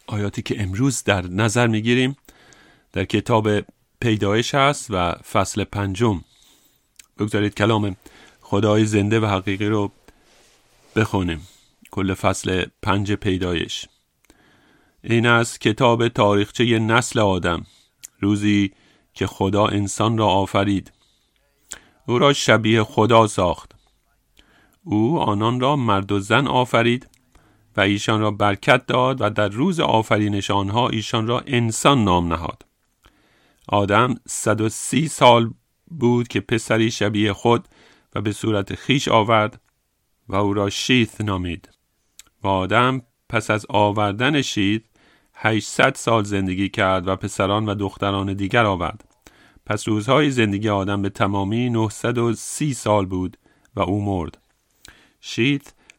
آیاتی که امروز در نظر میگیریم در کتاب پیدایش هست و فصل 5. بگذارید کلام خدای زنده و حقیقی رو بخونیم. کل فصل 5 پیدایش. این است کتاب تاریخچه نسل آدم. روزی که خدا انسان را آفرید، او را شبیه خدا ساخت. او آنان را مرد و زن آفرید و ایشان را برکت داد و در روز آفرینش آنها ایشان را انسان نام نهاد. آدم 130 سال بود که پسری شبیه خود و به صورت خیش آورد و او را شیث نامید. و آدم پس از آوردن شیث 800 سال زندگی کرد و پسران و دختران دیگر آورد. پس روزهای زندگی آدم به تمامی 930 سال بود و او مرد. شیث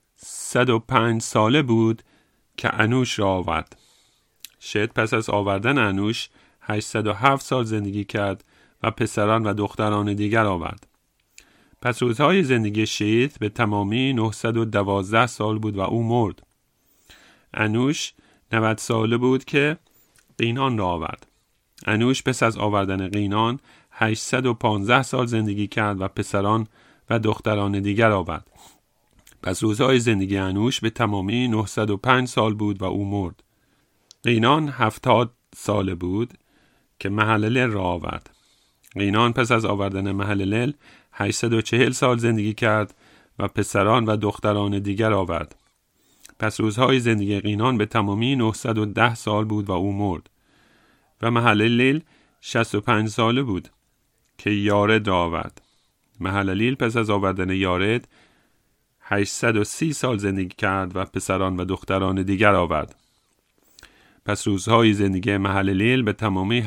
105 ساله بود که انوش را آورد. شیث پس از آوردن انوش 807 سال زندگی کرد و پسران و دختران دیگر آورد. پس روزهای زندگی شیث به تمامی 912 سال بود و او مرد. انوش 90 ساله بود که قینان را آورد. انوش پس از آوردن قینان 815 سال زندگی کرد و پسران و دختران دیگر آورد. پس روزهای زندگی انوش به تمامی 905 سال بود و او مرد. قینان 70 ساله بود که مهللل را آورد. قینان پس از آوردن مهللل 840 سال زندگی کرد و پسران و دختران دیگر آورد. پس روزهای زندگی قینان به تمامی 910 سال بود و او مرد. و مهللل 65 ساله بود که یارد را آورد. مهللل پس از آوردن یارد 830 سال زندگی کرد و پسران و دختران دیگر آورد. پس روزهای زندگی مهللل به تمامی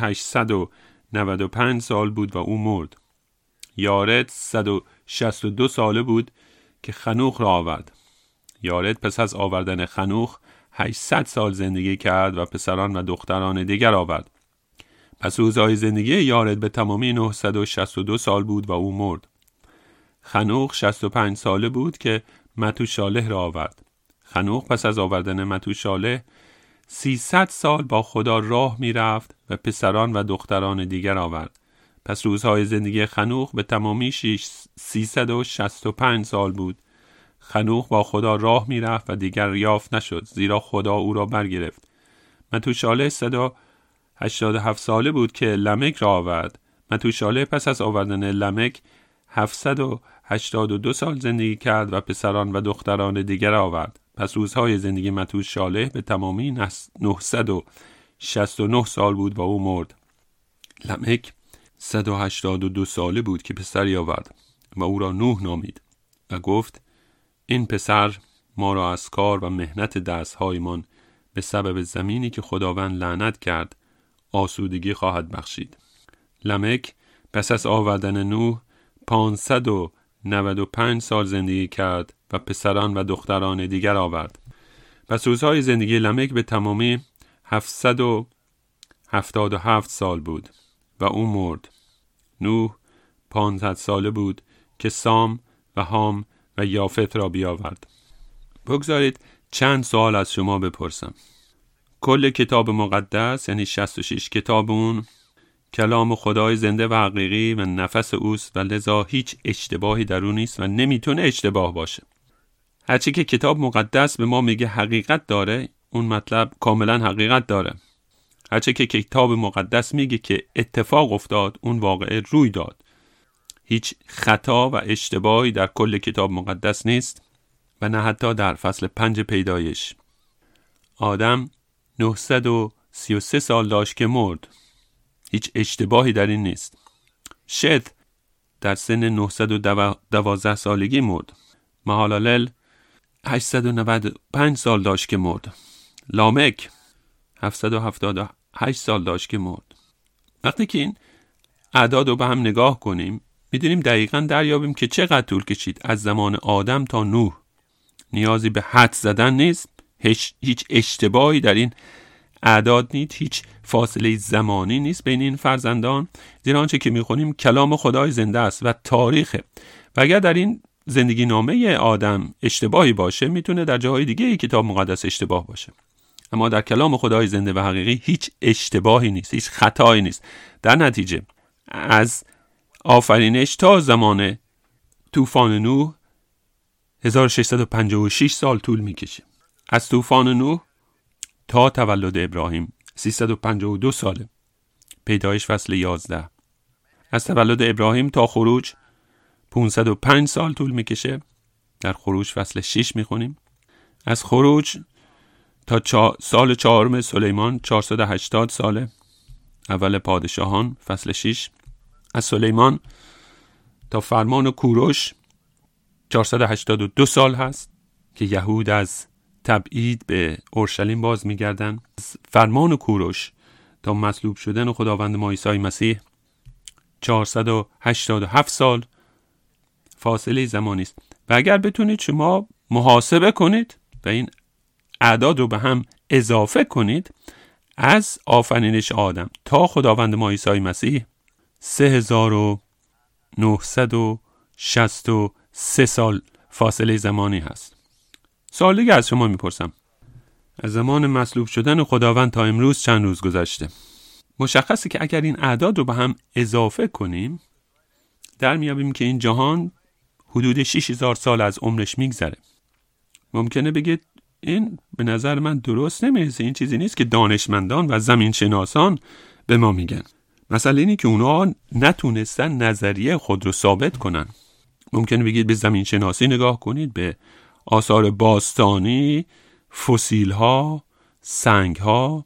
895 سال بود و او مرد. یارد 162 ساله بود که خنوخ را آورد. یارد پس از آوردن خنوخ 800 سال زندگی کرد و پسران و دختران دیگر آورد. پس روزهای زندگی یارد به تمامی 962 سال بود و او مرد. خنوخ 65 ساله بود که متوشالح را آورد. خنوخ پس از آوردن متوشالح 300 سال با خدا راه می رفت و پسران و دختران دیگر آورد. پس روزهای زندگی خنوخ به تمامی 365 سال بود. خنوخ با خدا راه می رفت و دیگر یافت نشد، زیرا خدا او را برگرفت. متوشالح 187 ساله بود که لمک را آورد. متوشالح پس از آوردن لمک 782 سال زندگی کرد و پسران و دختران دیگر آورد. پس روزهای زندگی متوشالح به تمامی 969 سال بود و او مرد. لمک 182 ساله بود که پسری آورد و او را نوح نامید و گفت این پسر ما را از کار و مهنت دستهایمان به سبب زمینی که خداوند لعنت کرد آسودگی خواهد بخشید. لمک پس از آوردن نوح 595 سال زندگی کرد و پسران و دختران دیگر آورد. پس روزهای زندگی لمک به تمامی 777 سال بود و او مرد. نوح 500 ساله بود که سام و هام و یافت را بیاورد. بگذارید چند سوال از شما بپرسم. کل کتاب مقدس یعنی 66 کتاب اون کلام خدای زنده و حقیقی و نفس اوست و لذا هیچ اشتباهی در اون نیست و نمیتونه اشتباه باشه. هرچی که کتاب مقدس به ما میگه حقیقت داره، اون مطلب کاملا حقیقت داره. هرچی که کتاب مقدس میگه که اتفاق افتاد، اون واقعه روی داد. هیچ خطا و اشتباهی در کل کتاب مقدس نیست و نه حتی در فصل 5 پیدایش. آدم 933 سال داشت که مرد. هیچ اشتباهی در این نیست. شت در سن 912 سالگی مرد. مهللل 895 سال داشت که مرد. لامک 778 سال داشت که مرد. وقتی که این اعداد رو به هم نگاه کنیم میدونیم دقیقاً دریابیم که چقدر طول کشید از زمان آدم تا نوح. نیازی به حد زدن نیست. هیچ اشتباهی در این اعداد نیست. هیچ فاصله زمانی نیست بین این فرزندان، زیرا آنچه که میخونیم کلام خدای زنده است و تاریخه. و اگر در این زندگی نامه آدم اشتباهی باشه میتونه در جاهای دیگه کتاب مقدس اشتباه باشه. اما در کلام خدای زنده و حقیقی هیچ اشتباهی نیست، هیچ خطایی نیست. در نتیجه از آفرینش تا زمان طوفان نوح 1656 سال طول میکشه. از طوفان نوح تا تولد ابراهیم 352 ساله. پیدایش فصل 11. از تولد ابراهیم تا خروج 505 سال طول میکشه. در خروج فصل 6 میخونیم. از خروج تا سال 4 سلیمان 480 ساله. اول پادشاهان فصل 6. از سلیمان تا فرمان کوروش 482 سال هست که یهود از تبعید به اورشلیم باز میگردن. از فرمان کوروش تا مصلوب شدن خداوند ما عیسی مسیح 487 سال فاصله زمانی است. و اگر بتونید شما محاسبه کنید و این اعداد رو به هم اضافه کنید، از آفرینش آدم تا خداوند ما عیسی مسیح 3963 سال فاصله زمانی هست. سوال دیگه از شما میپرسم، از زمان مصلوب شدن خداوند تا امروز چند روز گذشته؟ مشخصه که اگر این اعداد رو به هم اضافه کنیم در میابیم که این جهان حدود 6000 سال از عمرش میگذره. ممکنه بگید این به نظر من درست نمیرسه، این چیزی نیست که دانشمندان و زمین شناسان به ما میگن. مسئله اینه که اونا نتونستن نظریه خود رو ثابت کنن. ممکنه بگید به زمین شناسی نگاه کنید، به آثار باستانی، فسیل ها، سنگ ها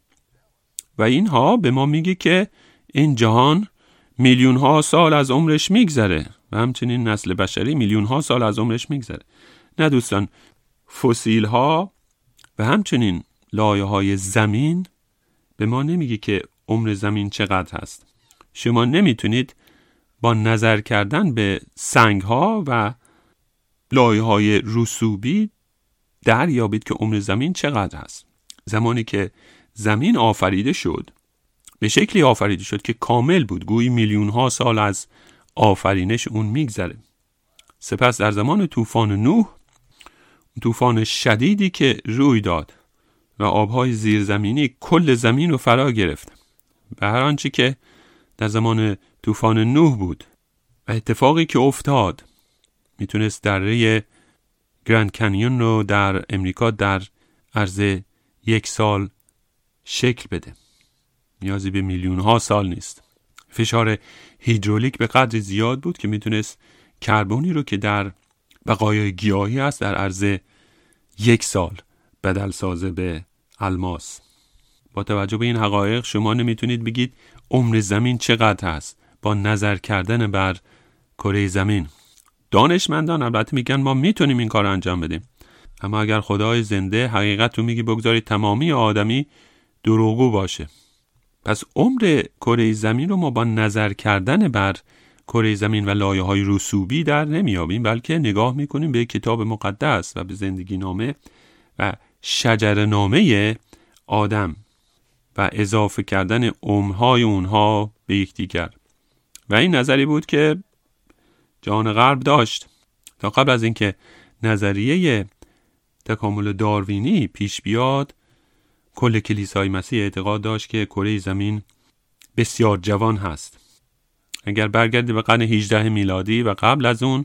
و اینها به ما میگه که این جهان میلیون ها سال از عمرش میگذره و همچنین نسل بشری میلیون ها سال از عمرش میگذره. نه دوستان، فسیل ها و همچنین لایه های زمین به ما نمیگه که عمر زمین چقدر هست. شما نمیتونید با نظر کردن به سنگ ها و لایه های رسوبی دریابید که عمر زمین چقدر هست. زمانی که زمین آفریده شد به شکلی آفریده شد که کامل بود، گویی میلیون ها سال از آفرینش اون میگذره. سپس در زمان طوفان نوح، طوفان شدیدی که روی داد و آبهای زیرزمینی کل زمین رو فرا گرفت و هر آنچه که در زمان طوفان نوح بود و اتفاقی که افتاد میتونست دره گرند کنیون رو در امریکا در عرض 1 سال شکل بده. نیازی به میلیون ها سال نیست. فشار هیدرولیک به قدر زیاد بود که میتونست کربنی رو که در بقایای گیاهی هست در عرض 1 سال بدل سازه به الماس. با توجه به این حقایق شما نمیتونید بگید عمر زمین چقدر هست با نظر کردن بر کره زمین. دانشمندان البته میگن ما میتونیم این کار انجام بدیم، اما اگر خدای زنده حقیقت رو میگی بگذارید تمامی آدمی دروغگو باشه، پس عمر کره زمین رو ما با نظر کردن بر کره زمین و لایه‌های رسوبی در نمیابیم، بلکه نگاه میکنیم به کتاب مقدس و به زندگی نامه و شجره نامه آدم و اضافه کردن عمرهای اونها به یکدیگر. و این نظری بود که جهان غرب داشت. تا قبل از اینکه نظریه تکامل داروینی پیش بیاد، کل کلیسای مسیح اعتقاد داشت که کره زمین بسیار جوان هست. اگر برگردی به قرن 18 میلادی و قبل از اون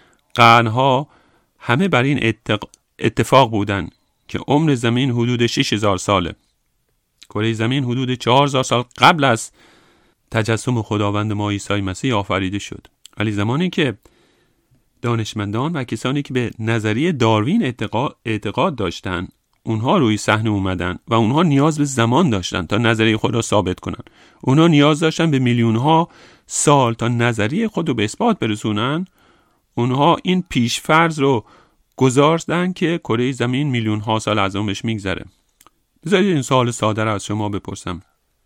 قرنها همه بر این اتفاق بودن که عمر زمین حدود 6000 ساله. کره زمین حدود 4000 سال قبل از تجسم خداوند ما عیسی مسیح آفریده شد. ولی زمانی که دانشمندان و کسانی که به نظریه داروین اعتقاد داشتن اونها روی صحنه اومدن و اونها نیاز به زمان داشتن تا نظریه خود را ثابت کنن. اونها نیاز داشتن به میلیون ها سال تا نظریه خود رو به اثبات برسونن. اونها این پیش فرض رو گذاشتن که کره زمین میلیون ها سال از عمرش میگذره. بذارید این سوال ساده را از شما بپرسم.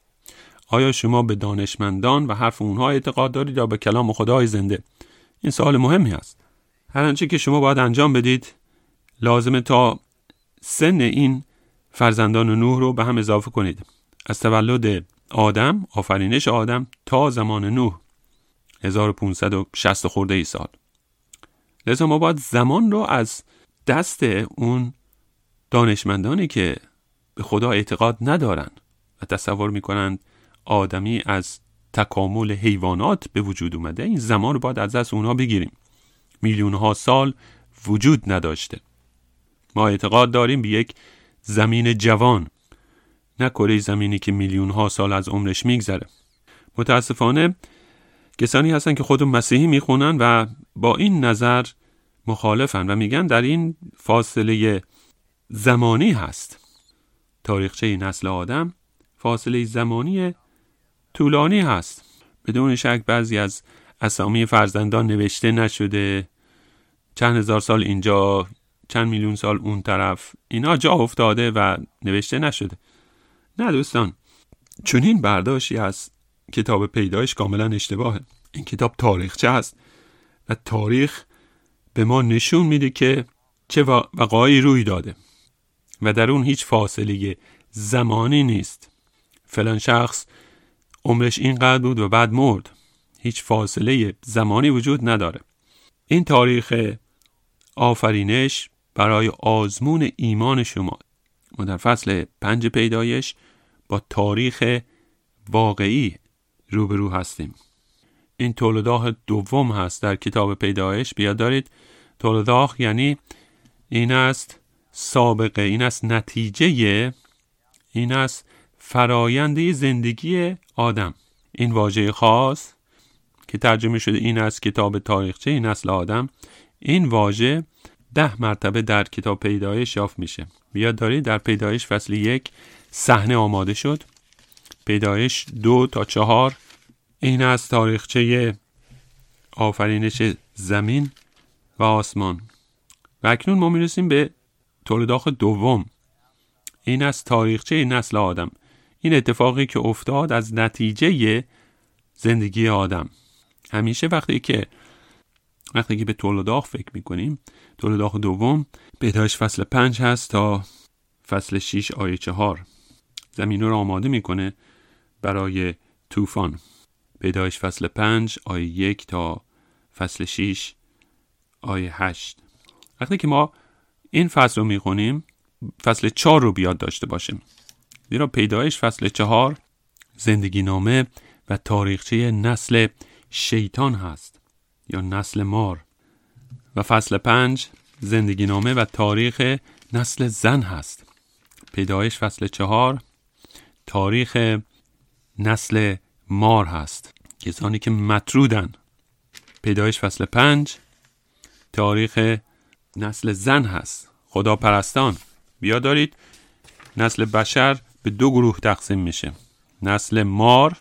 آیا شما به دانشمندان و حرف اونها اعتقاد دارید یا به کلام خدای زنده؟ این سوال مهمی است. هر آنچه که شما باید انجام بدید لازمه تا سن این فرزندان نوح رو به هم اضافه کنید. از تولد آدم، آفرینش آدم تا زمان نوح 1560 خورده ای سال. لذا ما باید زمان رو از دست اون دانشمندانی که به خدا اعتقاد ندارن و تصور میکنند آدمی از تکامل حیوانات به وجود اومده، این زمان رو باید از دست اونها بگیریم. میلیون ها سال وجود نداشته. ما اعتقاد داریم به یک زمین جوان، نه کره زمینی که میلیون ها سال از عمرش میگذره. متاسفانه کسانی هستن که خودم مسیحی میخونن و با این نظر مخالفن و میگن در این فاصله زمانی هست. تاریخچه نسل آدم فاصله زمانی طولانی هست. بدون شک بعضی از اسامی فرزندان نوشته نشده، چند هزار سال اینجا، چند میلیون سال اون طرف، اینا جا افتاده و نوشته نشده. نه دوستان، چون این برداشتی از کتاب پیدایش کاملا اشتباهه. این کتاب تاریخچه هست و تاریخ به ما نشون میده که چه وقایعی روی داده و در اون هیچ فاصله زمانی نیست. فلان شخص عمرش اینقدر بود و بعد مرد. هیچ فاصله زمانی وجود نداره. این تاریخ آفرینش برای آزمون ایمان شما. ما در فصل 5 پیدایش با تاریخ واقعی روبرو هستیم. این تولداغ دوم هست در کتاب پیدایش. بیاد دارید، تولداغ یعنی این است سابقه، این است نتیجه، این است فراینده زندگی آدم. این واژه خاص که ترجمه شده این است کتاب تاریخچه نسل آدم، این واژه 10 مرتبه در کتاب پیدایش یافت میشه. بیاد دارید در پیدایش فصل 1 صحنه آماده شد. پیدایش 2 تا 4 این است تاریخچه آفرینش زمین و آسمان. و اکنون ما میرسیم به تولداغ دوم. این است تاریخچه نسل آدم. این اتفاقی که افتاد از نتیجه زندگی آدم. همیشه وقتی که به تولداغ فکر میکنیم، تولداغ دوم پیدایش فصل 5 هست تا فصل 6 آیه 4 زمین رو آماده میکنه برای طوفان. پیدایش فصل 5 آیه 1 تا فصل 6 آیه 8. وقتی که ما این فصل رو میخونیم، فصل 4 رو بیاد داشته باشیم. زیرا پیدایش فصل 4 زندگی نامه و تاریخچه نسل شیطان هست یا نسل مار، و فصل 5 زندگی نامه و تاریخ نسل زن هست. پیدایش فصل 4 تاریخ نسل مار هست، کسانی که مطرودن. پیدایش فصل 5 تاریخ نسل زن هست، خدا پرستان. بیا دارید نسل بشر به 2 گروه تقسیم میشه. نسل مار،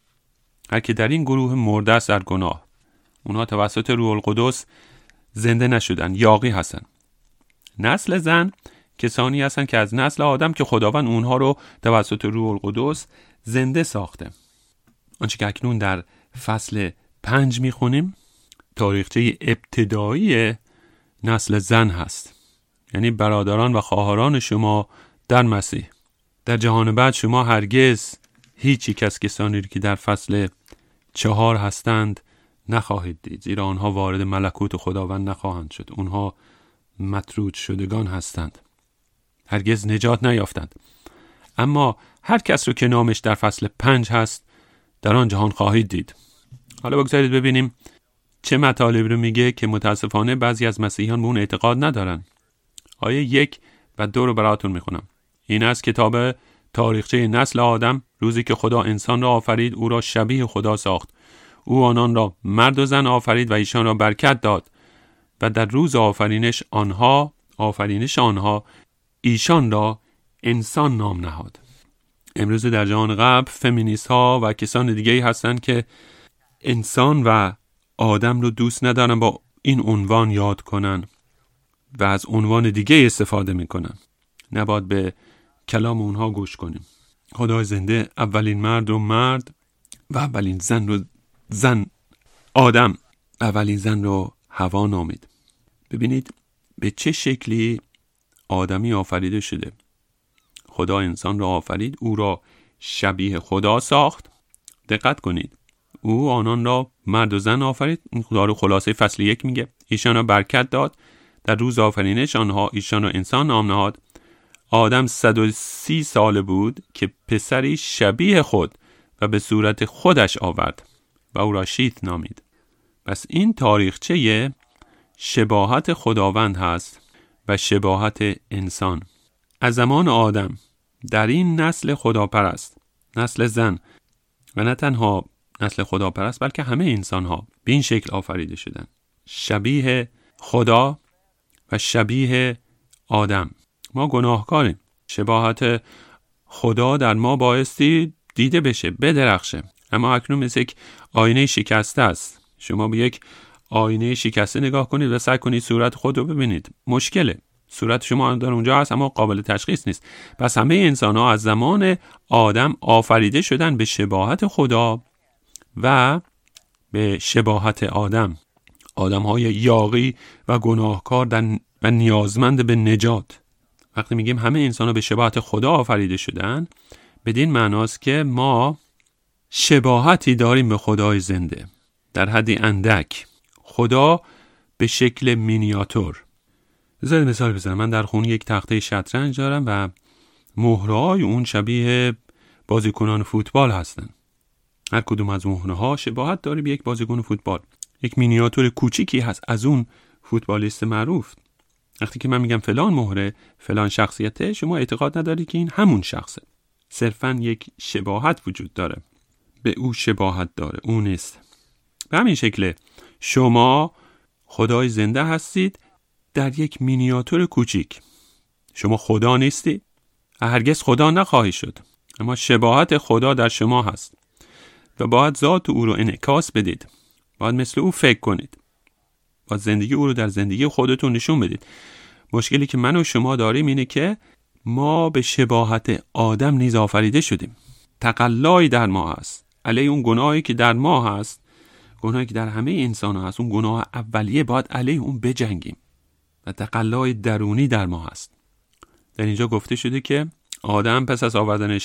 هر که در این گروه مرده است در گناه. اونها توسط روح القدس زنده نشدن، یاغی هستن. نسل زن کسانی هستن که از نسل آدم که خداوند اونها رو توسط روح القدس زنده ساخته. آنچه که اکنون در فصل 5 میخونیم تاریخچه ابتدایی نسل زن هست، یعنی برادران و خواهران شما در مسیح. در جهان بعد شما هرگز هیچ یک از کسانی که در فصل 4 هستند نخواهید دید، زیرا آنها وارد ملکوت خداوند نخواهند شد. اونها مطرود شدگان هستند، هرگز نجات نیافتند. اما هر کس رو که نامش در فصل 5 هست در آن جهان خواهید دید. حالا بگذارید ببینیم چه مطالب رو میگه که متاسفانه بعضی از مسیحیان به اون اعتقاد ندارن. آیه 1 و 2 رو براتون میخونم. این است کتاب تاریخچه نسل آدم. روزی که خدا انسان را آفرید او را شبیه خدا ساخت. او آنان را مرد و زن آفرید و ایشان را برکت داد و در روز آفرینش آنها ایشان را انسان نام نهاد. امروز در جهان غرب فمینیست ها و کسان دیگه هستن که انسان و آدم رو دوست ندارن با این عنوان یاد کنن و از عنوان دیگه استفاده میکنن. نباید به کلام اونها گوش کنیم. خدای زنده اولین مرد رو مرد و اولین زن رو زن، آدم اولین زن رو حوا نامید. ببینید به چه شکلی آدمی آفریده شده. خدا انسان را آفرید، او را شبیه خدا ساخت. دقت کنید، او آنان را مرد و زن آفرید. این خدا رو خلاصه فصل 1 میگه. ایشان را برکت داد، در روز آفرینش ایشان را انسان نام نهاد. آدم 130 ساله بود که پسری شبیه خود و به صورت خودش آورد و او را شیت نامید. پس این تاریخچه شباهت خداوند هست و شباهت انسان. از زمان آدم در این نسل خداپرست، نسل زن، و نه تنها نسل خداپرست بلکه همه انسان ها به این شکل آفریده شدن، شبیه خدا و شبیه آدم. ما گناهکاریم. شباهت خدا در ما بایستی دیده بشه، بدرخشه، اما اکنون مثل یک آینه شکسته است. شما به یک آینه شکسته نگاه کنید و سعی کنید صورت خود رو ببینید، مشکله. صورت شما در اونجا هست اما قابل تشخیص نیست. پس همه انسان ها از زمان آدم آفریده شدن به شباهت خدا و به شباهت آدم. آدم های یاغی و گناهکار و نیازمند به نجات. وقتی میگیم همه انسان ها به شباهت خدا آفریده شدن، بدین معناست که ما شباهتی داریم به خدای زنده در حدی اندک. خدا به شکل مینیاتور. بذارید مثال بزنم. من در خونه یک تخته شطرنج دارم و مهره‌های اون شبیه بازیکنان فوتبال هستن. هر کدوم از مهره‌ها شباهت داره به یک بازیکن فوتبال. یک مینیاتور کوچیکی هست از اون فوتبالیست معروف. وقتی که من میگم فلان مهره فلان شخصیته، شما اعتقاد نداری که این همون شخصه. صرفاً یک شباهت وجود داره. به او شباهت داره، اون نیست. به همین شکل شما خدای زنده هستید در یک مینیاتور کوچیک. شما خدا نیستی، هرگز خدا نخواهی شد، اما شباهت خدا در شما هست و باید ذات او رو انعکاس بدید. باید مثل او فکر کنید. باید زندگی او رو در زندگی خودتون نشون بدید. مشکلی که من و شما داریم اینه که ما به شباهت آدم نیز آفریده شدیم. تقلایی در ما هست علیه اون گناهی که در ما هست، گناهی که در همه انسان ها هست. اون گناه اولیه باید علیه اون بجنگیم و تقلای درونی در ما هست. در اینجا گفته شده که آدم پس از آوردن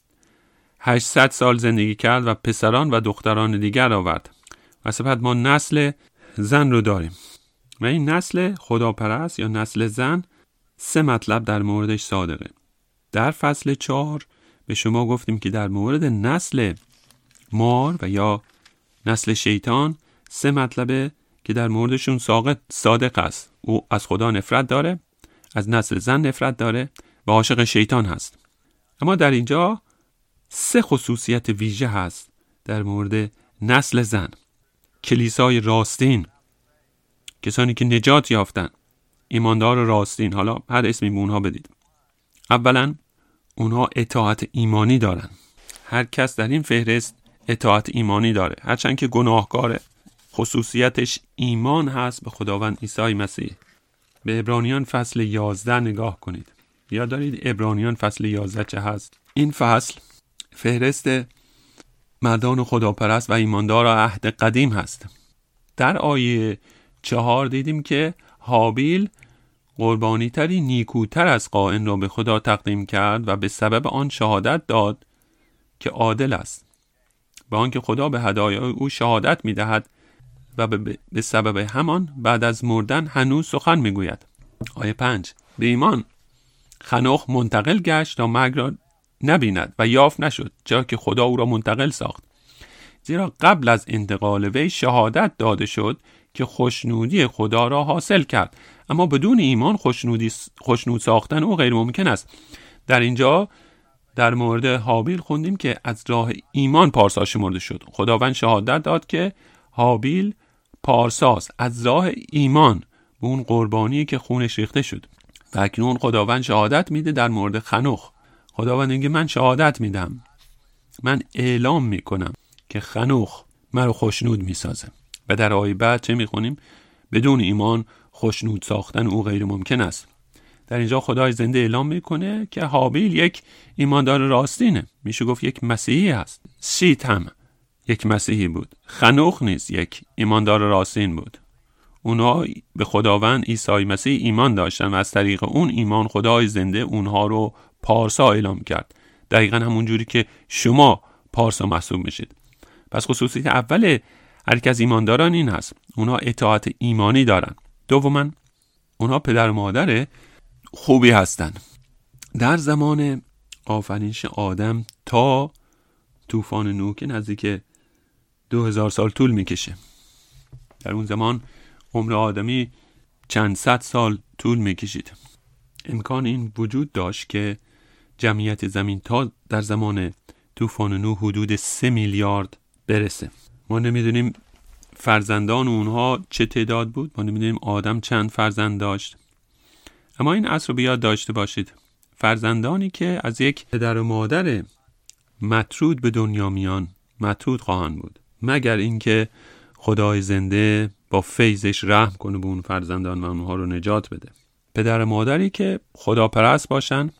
800 سال زندگی کرد و پسران و دختران دیگر آورد و سپس ما نسل زن رو داریم و این نسل خداپرست یا نسل زن 3 مطلب در موردش صادقه. در فصل 4 به شما گفتیم که در مورد نسل مار و یا نسل شیطان 3 مطلبه که در موردشون صادق است. او از خدا نفرت داره، از نسل زن نفرت داره و عاشق شیطان هست. اما در اینجا 3 خصوصیت ویژه هست در مورد نسل زن. کلیسای راستین، کسانی که نجات یافتن، ایماندار راستین، حالا هر اسمی به اونها بدید. اولا اونها اطاعت ایمانی دارن. هر کس در این فهرست اطاعت ایمانی داره، هرچند که گناهکاره. خصوصیتش ایمان هست به خداوند عیسی مسیح. به عبرانیان فصل 11 نگاه کنید. یاد دارید عبرانیان فصل 11 چه هست؟ این فصل فهرست مردان خداپرست و ایماندار عهد قدیم هست. در آیه 4 دیدیم که هابیل قربانی تری نیکوتر از قائن را به خدا تقدیم کرد و به سبب آن شهادت داد که عادل است. با آنکه خدا به هدایای او شهادت می‌دهد و به سبب همان بعد از مردن هنوز سخن می‌گوید. آیه 5 به ایمان خنوخ منتقل گشت تا مرگ را نبیند و یافت نشد، چرا که خدا او را منتقل ساخت. زیرا قبل از انتقال وی شهادت داده شد که خوشنودی خدا را حاصل کرد، اما بدون ایمان خوشنود ساختن او غیر ممکن است. در اینجا در مورد هابیل خوندیم که از راه ایمان پارسا شمرده شد. خداوند شهادت داد که هابیل پارساست از راه ایمان به اون قربانی که خونش ریخته شد. و اکنون خداوند شهادت میده در مورد خنوخ. خداوند میگه من شهادت میدم، من اعلام میکنم که خنوخ مرا خوشنود میسازه. و در آیه بعد چه میخونیم؟ بدون ایمان خوشنود ساختن او غیر ممکن است. در اینجا خدای زنده اعلام میکنه که هابیل یک ایماندار راستینه، میشه گفت یک مسیحی هست. شیت هم یک مسیحی بود. خنوخ نیز یک ایماندار راستین بود. اونا به خداوند عیسی مسیح ایمان داشتن و از طریق اون ایمان خدای زنده اونها رو پارسا اعلام کرد. دقیقاً همون جوری که شما پارسا محسوب میشید. پس خصوصیت اول هر یک از ایمانداران این هست، اونا اطاعت ایمانی دارن. دوما اونا پدر و مادر خوبی هستن. در زمان آفرینش آدم تا طوفان نوح که نزدیک 2000 سال طول میکشه. در اون زمان عمر آدمی چند صد سال طول میکشید. امکان این وجود داشت که جمعیت زمین تا در زمان طوفان نوح حدود 3 میلیارد برسه. ما نمیدونیم فرزندان اونها چه تعداد بود، ما نمیدونیم آدم چند فرزند داشت، اما این اصل رو بیاد داشته باشید: فرزندانی که از یک پدر و مادر مطرود به دنیا میان مطرود خواهند بود، مگر اینکه خدای زنده با فیضش رحم کنه به اون فرزندان و اونها رو نجات بده. پدر و مادری که خداپرست باشن،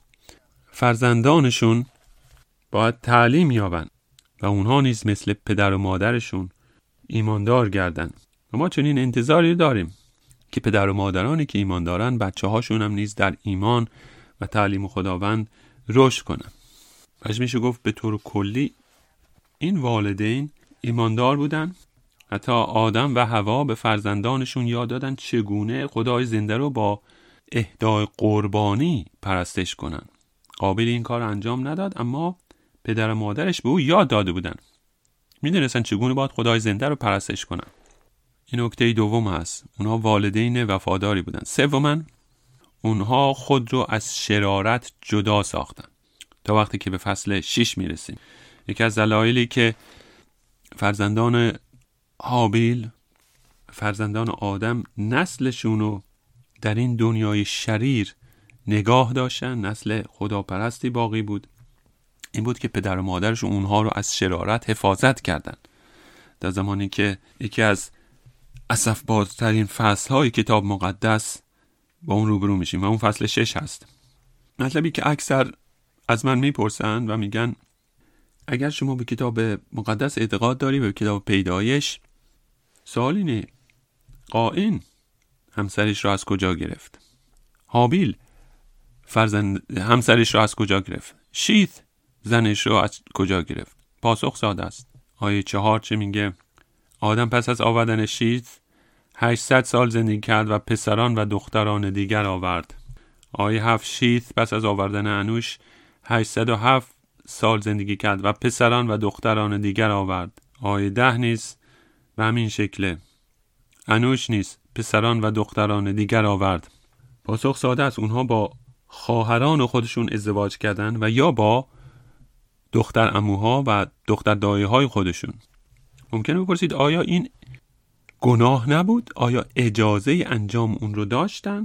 فرزندانشون باید تعلیم یابن و اونها نیز مثل پدر و مادرشون ایماندار گردن. و ما چنین انتظاری داریم که پدر و مادرانی که ایمان دارن بچه هاشون هم نیز در ایمان و تعلیم خداوند رشد کنن. پس میشه گفت به طور کلی این والدین ایماندار بودن. حتی آدم و حوا به فرزندانشون یاد دادن چگونه خدای زنده رو با اهدای قربانی پرستش کنن. قابل این کار انجام نداد، اما پدر و مادرش به او یاد داده بودن، میدونستن چگونه باید خدای زنده رو پرستش کنن. این نکته دوم هست. اونها والدین وفاداری بودن. سوماً اونها خود رو از شرارت جدا ساختن. تا وقتی که به فصل 6 میرسیم، یکی از دلایلی که فرزندان هابیل، فرزندان آدم نسلشون رو در این دنیای شریر نگاه داشتن، نسل خداپرستی باقی بود، این بود که پدر و مادرش اونها رو از شرارت حفاظت کردن. در زمانی که یکی از اسفبارترین فصل‌های کتاب مقدس با اون روبرو میشیم و اون فصل 6 هست. مطلبی که اکثر از من میپرسن و میگن اگر شما به کتاب مقدس اعتقاد داری، به کتاب پیدایش، سوال اینه: قائن همسرش رو از کجا گرفت؟ هابیل همسرش رو از کجا گرفت؟ شیث زنش رو از کجا گرفت؟ پاسخ ساده است. آیه 4 چه میگه؟ آدم پس از آوردن شیث 800 سال زندگی کرد و پسران و دختران دیگر آورد. آیه 7 شیث پس از آوردن انوش 807 سال زندگی کرد و پسران و دختران دیگر آورد. آیه 10 نیز به همین شکله. انوش نیز پسران و دختران دیگر آورد. پاسخ ساده است. اونها با خواهران خودشون ازدواج کردن و یا با دختر عموها و دختر دایه های خودشون. ممکنه بپرسید آیا این گناه نبود؟ آیا اجازه انجام اون رو داشتن؟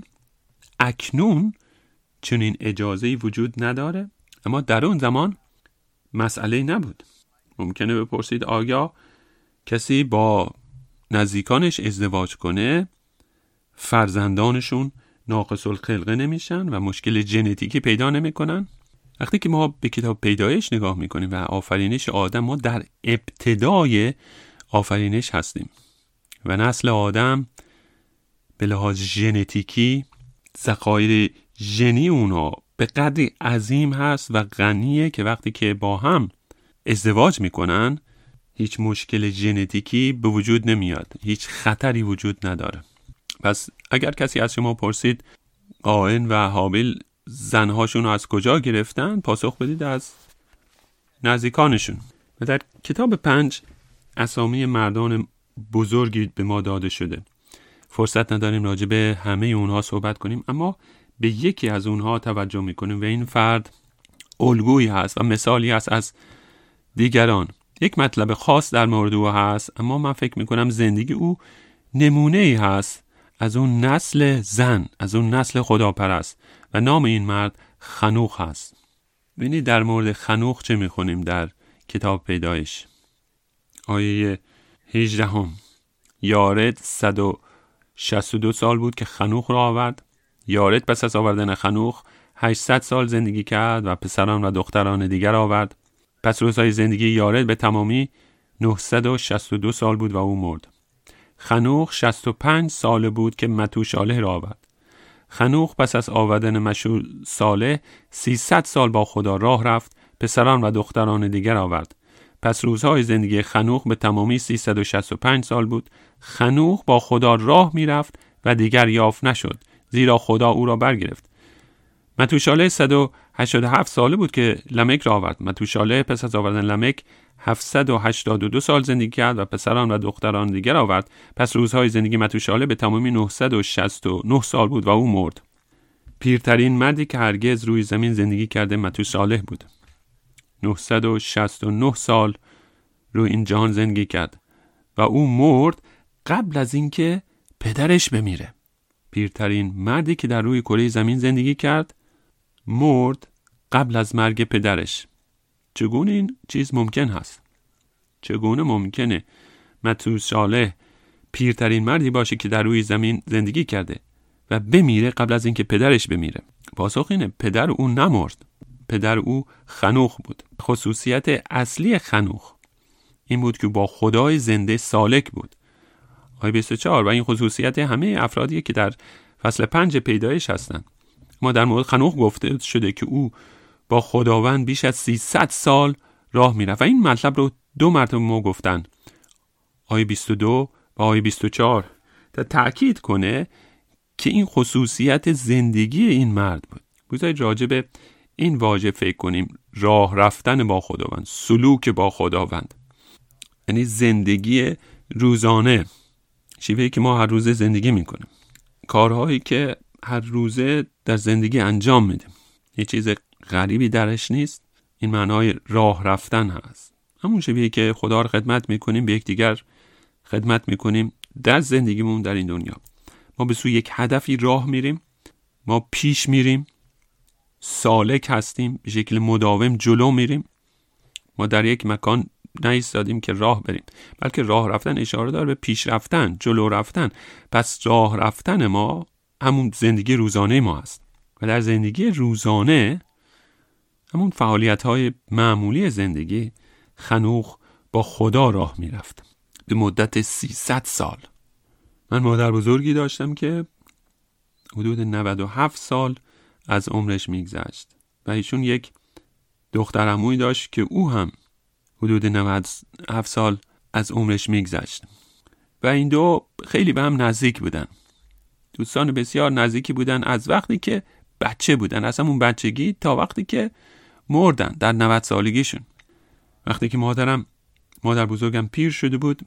اکنون چنین اجازه‌ای وجود نداره، اما در اون زمان مسئله نبود. ممکنه بپرسید آیا کسی با نزدیکانش ازدواج کنه فرزندانشون ناقص الخلقه نمیشن و مشکل ژنتیکی پیدا نمیکنن؟ وقتی که ما به کتاب پیدایش نگاه میکنیم و آفرینش آدم، ما در ابتدای آفرینش هستیم و نسل آدم به لحاظ ژنتیکی ذخایر ژنی اونا به قدری عظیم هست و غنیه که وقتی که با هم ازدواج میکنن هیچ مشکل ژنتیکی به وجود نمیاد، هیچ خطری وجود نداره. پس اگر کسی از شما پرسید قائن و هابیل زنهاشون رو از کجا گرفتن، پاسخ بدید از نزدیکانشون. و در کتاب 5 اسامی مردان بزرگی به ما داده شده. فرصت نداریم راجع به همه اونها صحبت کنیم، اما به یکی از اونها توجه میکنیم و این فرد الگویی هست و مثالی هست از دیگران. یک مطلب خاص در مورد او هست، اما من فکر میکنم زندگی او نمونه‌ای هست از اون نسل زن، از اون نسل خداپرست، و نام این مرد خنوخ هست. ببینید در مورد خنوخ چه میخونیم در کتاب پیدایش. آیه 18: یارد 162 سال بود که خنوخ را آورد. یارد پس از آوردن خنوخ 800 سال زندگی کرد و پسران و دختران دیگر آورد. پس روزهای زندگی یارد به تمامی 962 سال بود و او مرد. خنوخ 65 سال بود که متوشالح را آورد. خنوخ پس از آوردن مشوشالح 300 سال با خدا راه رفت، پسران و دختران دیگر آورد. پس روزهای زندگی خنوخ به تمامی 365 سال بود. خنوخ با خدا راه می رفت و دیگر یافت نشد، زیرا خدا او را برگرفت. متوشالح 87 ساله بود که لمک را آورد. متوشاله پس از آوردن لمک 782 سال زندگی کرد و پسران و دختران دیگر آورد. پس روزهای زندگی متوشاله به تمامی 969 سال بود و او مرد. پیرترین مردی که هرگز روی زمین زندگی کرده متوشاله بود. 969 سال روی این جهان زندگی کرد و او مرد قبل از اینکه پدرش بمیره. پیرترین مردی که در روی کره زمین زندگی کرد مرد قبل از مرگ پدرش. چگونه این چیز ممکن هست؟ چگونه ممکنه متوشاله پیرترین مردی باشه که در روی زمین زندگی کرده و بمیره قبل از اینکه پدرش بمیره؟ پاسخ اینه پدر او نمرد. پدر او خنوخ بود. خصوصیت اصلی خنوخ این بود که با خدای زنده سالک بود. آیه 24 و این خصوصیت همه افرادیه که در فصل 5 پیدایش هستن. ما در مورد خنوخ گفته شده که او با خداوند بیش از 300 سال راه میرفت و این مطلب رو 2 مرتبه ما گفتن. آیه 22 و آیه 24 تا تأکید کنه که این خصوصیت زندگی این مرد بود. بذارید راجع به این واژه فکر کنیم. راه رفتن با خداوند، سلوک با خداوند، یعنی زندگی روزانه، شیوهی که ما هر روزه زندگی میکنیم، کارهایی که هر روزه در زندگی انجام میدیم. یه چیز غریبی درش نیست. این معنای راه رفتن هست. همون شیوهی که خدا رو خدمت میکنیم، به یکدیگر خدمت میکنیم در زندگیمون در این دنیا. ما به سوی یک هدفی راه میریم، ما پیش میریم، سالک هستیم، به شکل مداوم جلو میریم. ما در یک مکان نایستادیم که راه بریم، بلکه راه رفتن اشاره داره به پیش رفتن، جلو رفتن. پس راه رفتن ما همون زندگی روزانه ما هست و در زندگی روزانه، همون فعالیت‌های معمولی زندگی، خنوخ با خدا راه میرفت به مدت 300 سال. من مادر بزرگی داشتم که حدود 97 سال از عمرش میگذشت و ایشون یک دختر عمویی داشت که او هم حدود 97 سال از عمرش میگذشت و این دو خیلی به هم نزدیک بودن. دوستان بسیار نزدیکی بودن از وقتی که بچه بودن، از همون بچگی تا وقتی که مردن در 90 سالگیشون. وقتی که مادر بزرگم پیر شده بود،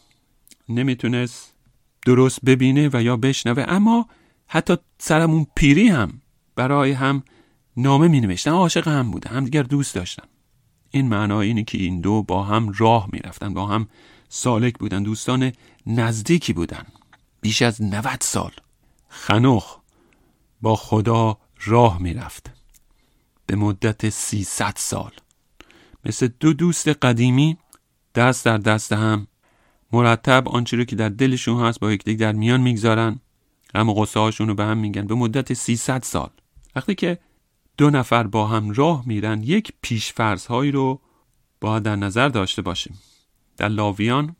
نمیتونست درست ببینه و یا بشنوه، اما حتی سرمون پیری هم برای هم نامه می نوشتن، عاشق هم بودن، هم دیگر دوست داشتن. این معنای اینه که این دو با هم راه می رفتن، با هم سالک بودن، دوستان نزدیکی بودن. بیش از 90 سال خنوخ با خدا راه می رفت به مدت 300 سال، مثل 2 دوست قدیمی دست در دست هم مرتب آنچه رو که در دلشون هست با یکدیگر در میان میگذارن، غم و غصه هاشون رو به هم میگن به مدت 300 سال. وقتی که 2 نفر با هم راه میرن، یک پیشفرض هایی رو باید در نظر داشته باشیم. در لاویان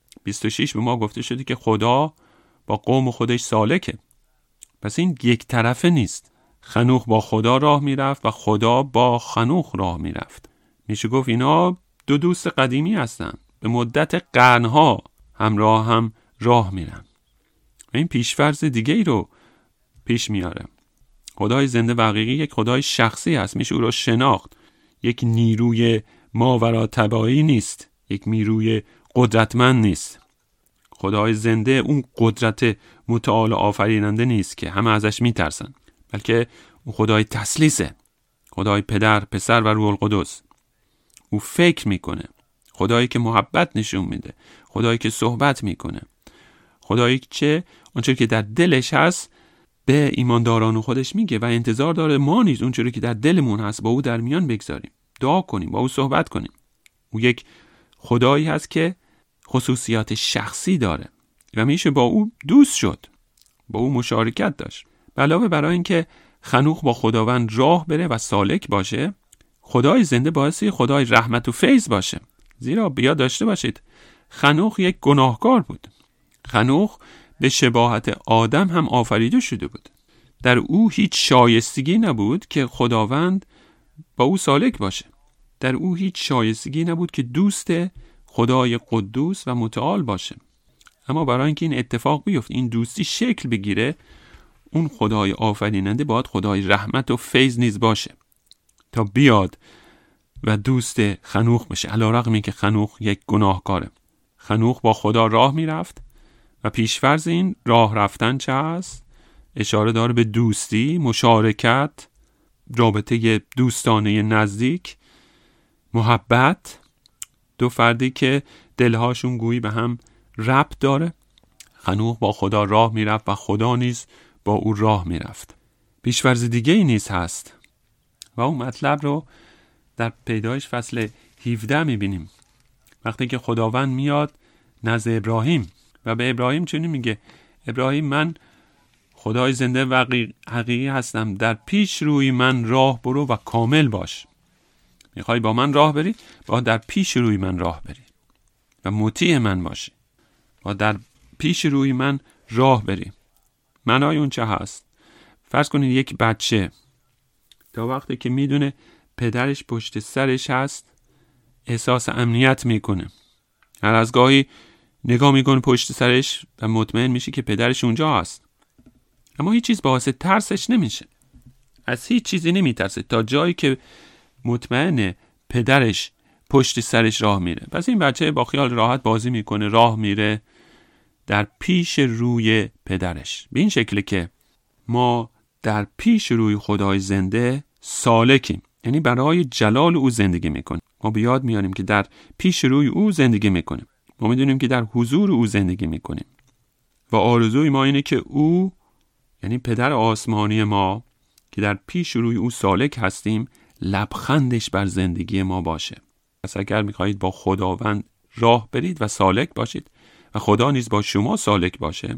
26 به ما گفته شده که خدا با قوم خودش سالکه. پس این یک طرفه نیست. خنوخ با خدا راه میرفت و خدا با خنوخ راه میرفت. میشه گفت اینا 2 دوست قدیمی هستن، به مدت قرنها همراه هم راه میرن. و این پیشفرض دیگه ای رو پیش میاره. خدای زنده و حقیقی یک خدای شخصی هست، میشه او رو شناخت. یک نیروی ماورا طبیعی نیست، یک نیروی قدرتمند نیست. خدای زنده اون قدرت متعال آفریننده نیست که همه ازش میترسن، بلکه اون خدای تثلیثه، خدای پدر، پسر و روح القدس. او فکر میکنه، خدایی که محبت نشون میده، خدایی که صحبت میکنه، خدایی که اونچه که در دلش هست به ایمانداران خودش میگه و انتظار داره ما نیز اونچه که در دلمون هست با او در میان بگذاریم، دعا کنیم، با او صحبت کنیم. او یک خدایی هست که خصوصیات شخصی داره و میشه با او دوست شد، با او مشارکت داشت. علاوه بر اینکه خنوخ با خداوند راه بره و سالک باشه، خدای زنده باعث خدای رحمت و فیض باشه. زیرا بیا داشته باشید خنوخ یک گناهکار بود. خنوخ به شباهت آدم هم آفریده شده بود. در او هیچ شایستگی نبود که خداوند با او سالک باشه. در او هیچ شایستگی نبود که دوست خدای قدوس و متعال باشه. اما برای اینکه این اتفاق بیفته، این دوستی شکل بگیره، اون خدای آفریننده باید خدای رحمت و فیض نیز باشه. تا بیاد و دوست خنوخ بشه، علی‌رغم اینکه خنوخ یک گناهکاره. خنوخ با خدا راه میرفت و پیش‌فرض این راه رفتن چه هست؟ اشاره داره به دوستی، مشارکت، رابطه دوستانه نزدیک، محبت. دو فردی که دلهاشون گویی به هم ربط داره. خنوخ با خدا راه میرفت و خدا نیز با او راه میرفت. پیش‌فرض دیگه ای نیز هست و اون مطلب رو در پیدایش فصل 17 میبینیم. وقتی که خداوند میاد نزد ابراهیم و به ابراهیم چنین میگه: ابراهیم، من خدای زنده و حقیقی هستم، در پیش روی من راه برو و کامل باش. میخوای با من راه بری؟ باید در پیش روی من راه بری و مطیع من باشی. باید در پیش روی من راه بری. معنای اون چه هست؟ فرض کنید یک بچه تا وقتی که میدونه پدرش پشت سرش هست احساس امنیت میکنه. هر از گاهی نگاه میکنه پشت سرش و مطمئن میشه که پدرش اونجا هست، اما هیچ چیز باعث ترسش نمیشه. از هیچ چیزی نمیترسه تا جایی که مطمئنه پدرش پشت سرش راه میره. پس این بچه با خیال راحت بازی میکنه، راه میره در پیش روی پدرش. به این شکل که ما در پیش روی خدای زنده سالکیم، یعنی برای جلال او زندگی میکنیم. ما به یاد میاریم که در پیش روی او زندگی میکنیم. ما میدونیم که در حضور او زندگی میکنیم و آرزوی ما اینه که او، یعنی پدر آسمانی ما که در پیش روی او سالک هستیم، لبخندش بر زندگی ما باشه. پس اگر میخواهید با خداوند راه برید و سالک باشید و خدا نیز با شما سالک باشه،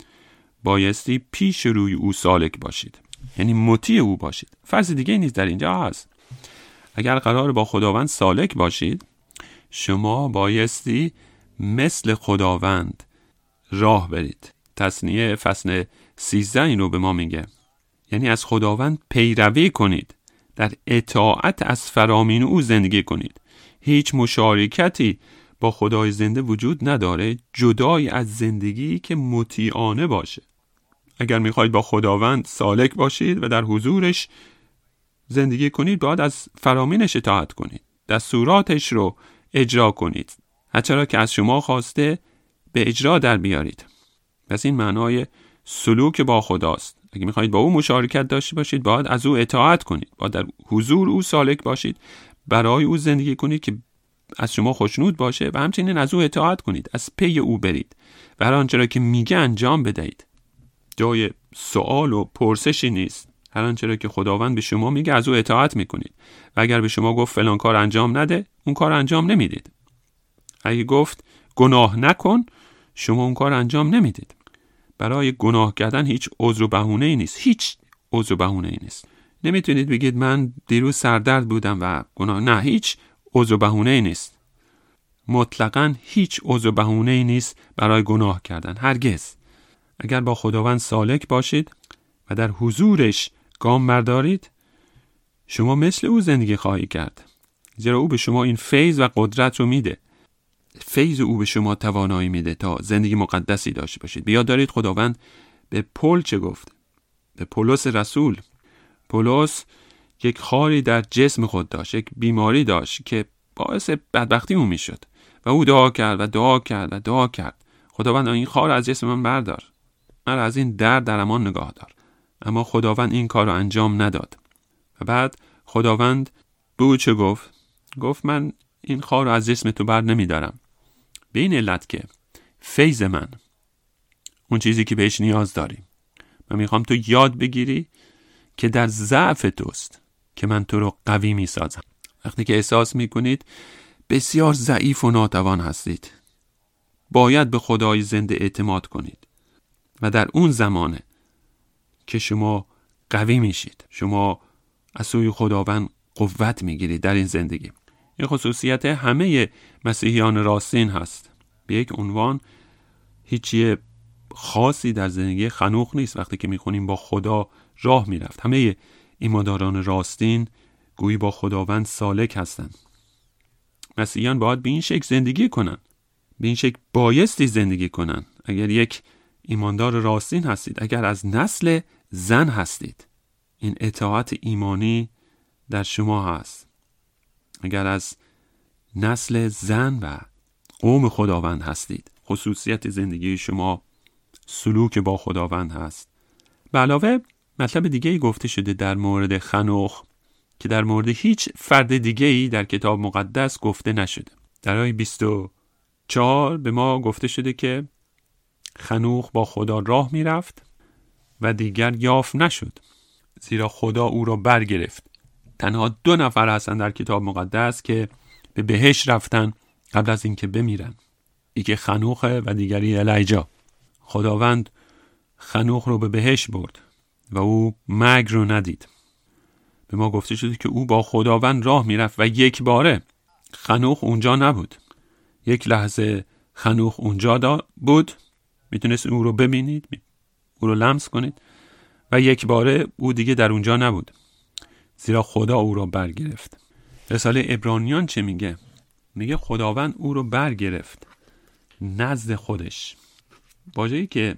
بایستی پیش روی او سالک باشید، یعنی مطیع او باشید. فرض دیگه نیز در اینجا هست: اگر قرار با خداوند سالک باشید، شما بایستی مثل خداوند راه برید. تثنیه فصل 13 این رو به ما میگه، یعنی از خداوند پیروی کنید، در اطاعت از فرامین او زندگی کنید. هیچ مشارکتی با خدای زنده وجود نداره جدای از زندگی که مطیعانه باشه. اگر میخواید با خداوند سالک باشید و در حضورش زندگی کنید، باید از فرامینش اطاعت کنید، دستوراتش رو اجرا کنید، هرچرا که از شما خواسته به اجرا در بیارید. پس این معنای سلوک با خداست. اگه میخواید با او مشارکت داشته باشید، باید از او اطاعت کنید، باید در حضور او سالک باشید، برای او زندگی کنید که از شما خوشنود باشه و همچنین از او اطاعت کنید، از پی او برید و هر آنچه را که میگه انجام بدهید. جای سوال و پرسشی نیست. هر آنچه را که خداوند به شما میگه از او اطاعت میکنید و اگر به شما گفت فلان کار انجام نده، اون کار انجام نمیدید. اگه گفت گناه نکن، شما اون کار انجام نمیدید. برای گناه کردن هیچ عذر و بهونه‌ای نیست. هیچ عذر و بهونه‌ای نیست. نمیتونید بگید من دیروز سردرد بودم و گناه. نه، هیچ عذر و بهونه‌ای نیست. مطلقاً هیچ عذر و بهونه‌ای نیست برای گناه کردن. هرگز. اگر با خداوند سالک باشید و در حضورش گام بردارید، شما مثل او زندگی خواهی کرد، زیرا او به شما این فیض و قدرت رو میده. فیض او به شما توانایی میده تا زندگی مقدسی داشته باشید. بیاد دارید خداوند به پول چه گفت؟ به پولس رسول. پولس یک خاری در جسم خود داشت، یک بیماری داشت که باعث بدبختی اون میشد و او دعا کرد و دعا کرد و دعا کرد: خداوند این خار از جسم من بردار، من از این درد در امان نگاه دار. اما خداوند این کار رو انجام نداد و بعد خداوند به او چه گفت؟ گفت من این خار رو از جسم تو بر نمیدارم، به این علت که فیض من، اون چیزی که بهش نیاز داری، من میخوام تو یاد بگیری که در ضعف توست که من تو رو قوی میسازم. وقتی که احساس میکنید بسیار ضعیف و ناتوان هستید، باید به خدای زنده اعتماد کنید و در اون زمانه که شما قوی میشید، شما از سوی خداوند قوت میگیرید در این زندگی. این خصوصیت همه مسیحیان راستین هست. به یک عنوان هیچی خاصی در زندگی خنوخ نیست. وقتی که میخونیم با خدا راه میرفت، همه ایمانداران راستین گویی با خداوند سالک هستند. مسیحیان باید به این شکل زندگی کنن، به این شکل بایستی زندگی کنن. اگر یک ایماندار راستین هستید، اگر از نسل زن هستید، این اطاعت ایمانی در شما هست. اگر از نسل زن و قوم خداوند هستید، خصوصیت زندگی شما سلوک با خداوند هست. به علاوه مطلب دیگه‌ای گفته شده در مورد خنوخ که در مورد هیچ فرد دیگه‌ای در کتاب مقدس گفته نشده. در آیه 24 به ما گفته شده که خنوخ با خدا راه میرفت و دیگر یافت نشد، زیرا خدا او را برگرفت. تنها 2 نفر هستن در کتاب مقدس که به بهشت رفتن قبل از اینکه بمیرن. یکی خنوخه و دیگری الیجا. خداوند خنوخ رو به بهشت برد و او مرگ رو ندید. به ما گفته شده که او با خداوند راه میرفت و یک باره خنوخ اونجا نبود. یک لحظه خنوخ اونجا بود، میتونست او رو ببینید، او رو لمس کنید، و یک باره او دیگه در اونجا نبود، زیرا خدا او رو برگرفت. رساله عبرانیان چه میگه؟ میگه خداوند او رو برگرفت نزد خودش. واژه‌ای که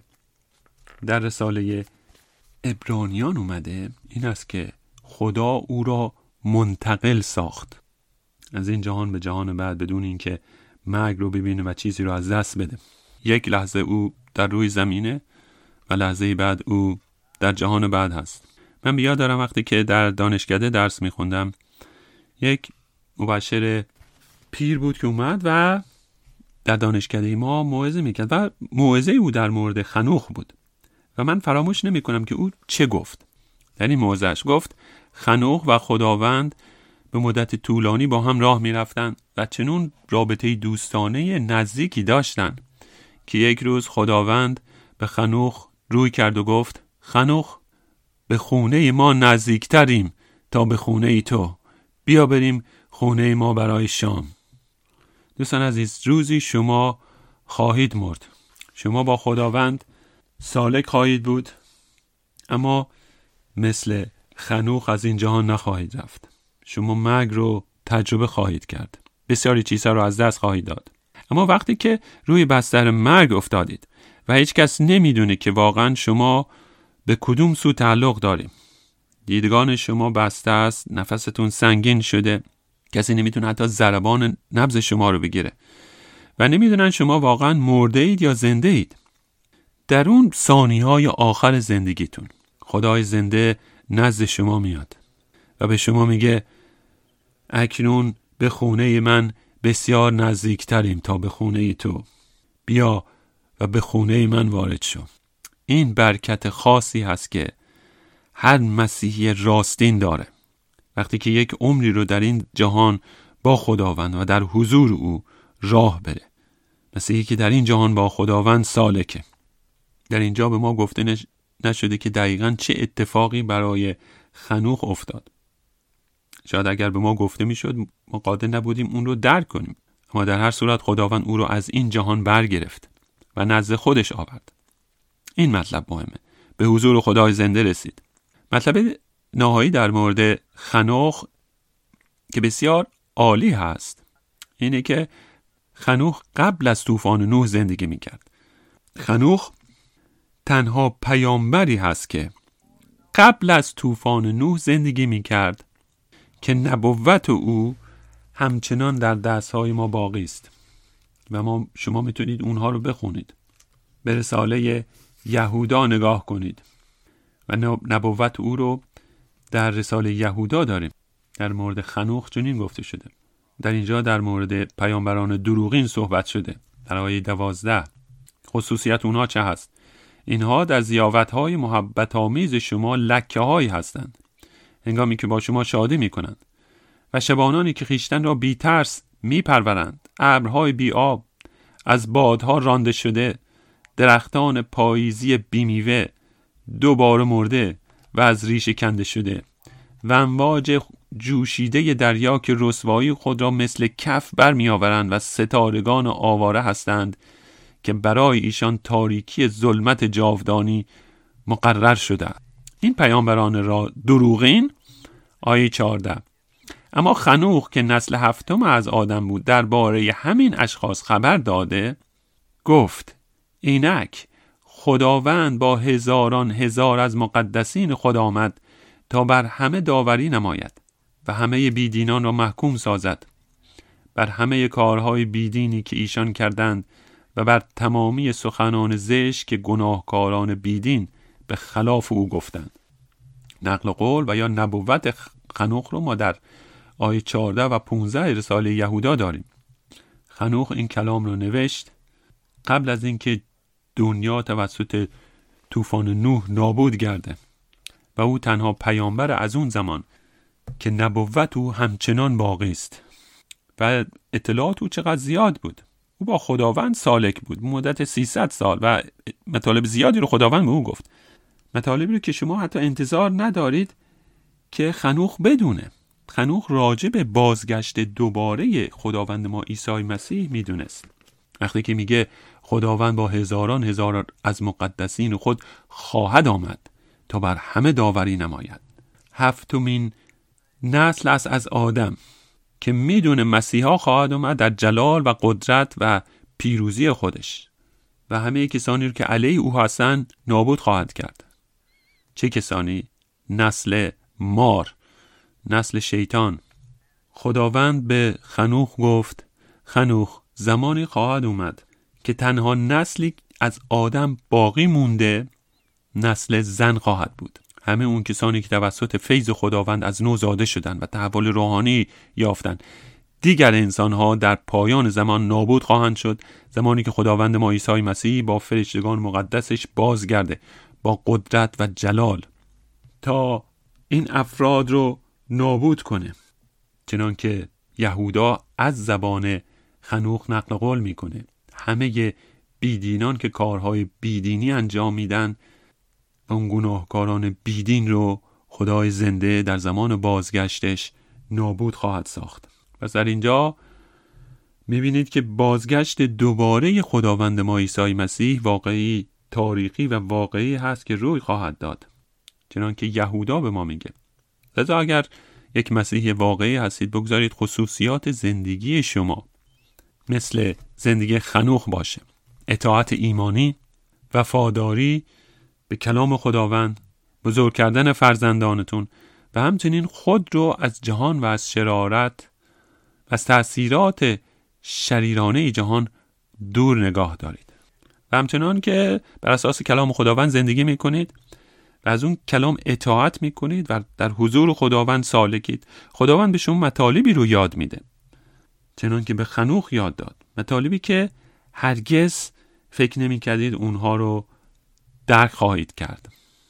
در رساله عبرانیان اومده این است که خدا او را منتقل ساخت از این جهان به جهان بعد، بدون اینکه مرگ رو ببینه و چیزی رو از دست بده. یک لحظه او در روی زمینه و لحظه بعد او در جهان بعد هست. من بیاد دارم وقتی که در دانشکده درس میخوندم، یک مبشر پیر بود که اومد و در دانشکده ما موعظه میکرد و موعظه او در مورد خنوخ بود و من فراموش نمی کنم که او چه گفت. در این موعظه‌اش گفت خنوخ و خداوند به مدت طولانی با هم راه می رفتن و چنون رابطه دوستانه نزدیکی داشتن که یک روز خداوند به خنوخ روی کرد و گفت خنوخ، به خونه ما نزدیکتریم تا به خونه تو، بیا بریم خونه ما برای شام. دوستان عزیز، روزی شما خواهید مرد، شما با خداوند سالک خواهید بود، اما مثل خنوخ از این جهان نخواهید رفت. شما مرگ رو تجربه خواهید کرد، بسیاری چیزها رو از دست خواهید داد. اما وقتی که روی بستر مرگ افتادید و هیچ کس نمیدونه که واقعا شما به کدوم سو تعلق دارید، دیدگان شما بسته است، نفستون سنگین شده، کسی نمیتونه حتی ضربان نبض شما رو بگیره و نمیدونن شما واقعا مرده اید یا زنده اید. در اون ثانیه‌های آخر زندگیتون خدای زنده نزد شما میاد و به شما میگه اکنون به خونه من بسیار نزدیکتریم تا به خونه تو، بیا و به خونه من وارد شو. این برکت خاصی هست که هر مسیحی راستین داره وقتی که یک عمری رو در این جهان با خداوند و در حضور او راه بره. مسیحی که در این جهان با خداوند سالکه. در اینجا به ما گفته نشده که دقیقاً چه اتفاقی برای خنوخ افتاد. شاید اگر به ما گفته میشد ما قادر نبودیم اون رو درک کنیم، اما در هر صورت خداوند او رو از این جهان برگرفت و نزد خودش آورد. این مطلب مهمه، به حضور خدای زنده رسید. مطلب نهایی در مورد خنوخ که بسیار عالی هست اینه که خنوخ قبل از طوفان نوح زندگی میکرد. خنوخ تنها پیامبری هست که قبل از طوفان نوح زندگی میکرد که نبوت او همچنان در دستهای ما باقی است و شما میتونید اونها رو بخونید. به رساله یهودا نگاه کنید و نبوت او رو در رساله یهودا داریم. در مورد خنوخ چنین گفته شده. در اینجا در مورد پیامبران دروغین صحبت شده. در آیه 12 خصوصیت اونها چه هست؟ اینها در ضیافت‌های محبت آمیز شما لکه‌هایی هستند، هنگامی که با شما شادی می‌کنند و شبانانی که خیشتن را بی ترس می‌پرورند، ابرهای بی آب از بادها رانده شده، درختان پاییزی بی میوه دوباره مرده و از ریشه کنده شده و امواج جوشیده دریا که رسوایی خود را مثل کف برمی‌آورند و ستارگان آواره هستند که برای ایشان تاریکی ظلمت جاودانی مقرر شده. این پیامبران را دروغین. آیه 14 اما خنوخ که نسل هفتم از آدم بود درباره همین اشخاص خبر داده، گفت اینک خداوند با هزاران هزار از مقدسین خود آمد تا بر همه داوری نماید و همه بیدینان را محکوم سازد بر همه کارهای بیدینی که ایشان کردند و بر تمامی سخنان زشت که گناهکاران بیدین به خلاف او گفتند. نقل قول و یا نبوت خنوخ رو ما در آیه 14 و 15 رساله یهودا داریم. خنوخ این کلام رو نوشت قبل از اینکه دنیا توسط طوفان نوح نابود گرده و او تنها پیامبر از اون زمان که نبوت او همچنان باقی است و اطلاعات او چقدر زیاد بود. او با خداوند سالک بود مدت 300 سال و مطالب زیادی رو خداوند به او گفت، مطالبی رو که شما حتی انتظار ندارید که خنوخ بدونه. خنوخ راجع به بازگشت دوباره خداوند ما عیسی مسیح میدونست. وقتی که میگه خداوند با هزاران هزار از مقدسین خود خواهد آمد تا بر همه داوری نماید. هفتمین نسل است از آدم که میدونه مسیحا خواهد آمد در جلال و قدرت و پیروزی خودش و همه کسانی رو که علیه او هستند نابود خواهد کرد. چه کسانی؟ نسل مار، نسل شیطان. خداوند به خنوخ گفت خنوخ زمانی خواهد اومد که تنها نسلی از آدم باقی مونده نسل زن خواهد بود. همه اون کسانی که توسط فیض خداوند از نو زاده شدند و تحول روحانی یافتند. دیگر انسان‌ها در پایان زمان نابود خواهند شد، زمانی که خداوند ما عیسی مسیح با فرشتگان مقدسش بازگرده با قدرت و جلال تا این افراد رو نابود کنه. چنانکه یهودا از زبان خنوخ نقل قول میکنه همه بیدینان که کارهای بیدینی انجام میدن اون گناهکاران بیدین رو خدای زنده در زمان بازگشتش نابود خواهد ساخت. پس در اینجا میبینید که بازگشت دوباره خداوند ما عیسی مسیح واقعی تاریخی و واقعی هست که روی خواهد داد، چنانکه یهودا به ما میگه. لذا اگر یک مسیحی واقعی هستید بگذارید خصوصیات زندگی شما مثل زندگی خنوخ باشه: اطاعت ایمانی، وفاداری به کلام خداوند، بزرگ کردن فرزندانتون و همچنین خود رو از جهان و از شرارت و از تأثیرات شریرانه جهان دور نگاه دارید و همچنان که بر اساس کلام خداوند زندگی میکنید و از اون کلام اطاعت میکنید و در حضور خداوند سالکید، خداوند به شما مطالبی رو یاد میده چنان که به خنوخ یاد داد، مطالبی که هرگز فکر نمیکردید اونها رو درک خواهید کرد.